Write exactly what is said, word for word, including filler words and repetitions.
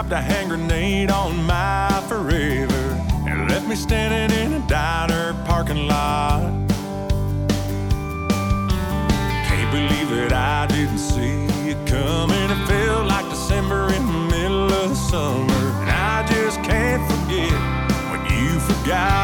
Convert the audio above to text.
dropped a hand grenade on my forever and left me standing in a diner parking lot. Can't believe that I didn't see it coming. It felt like December in the middle of the summer, and I just can't forget when you forgot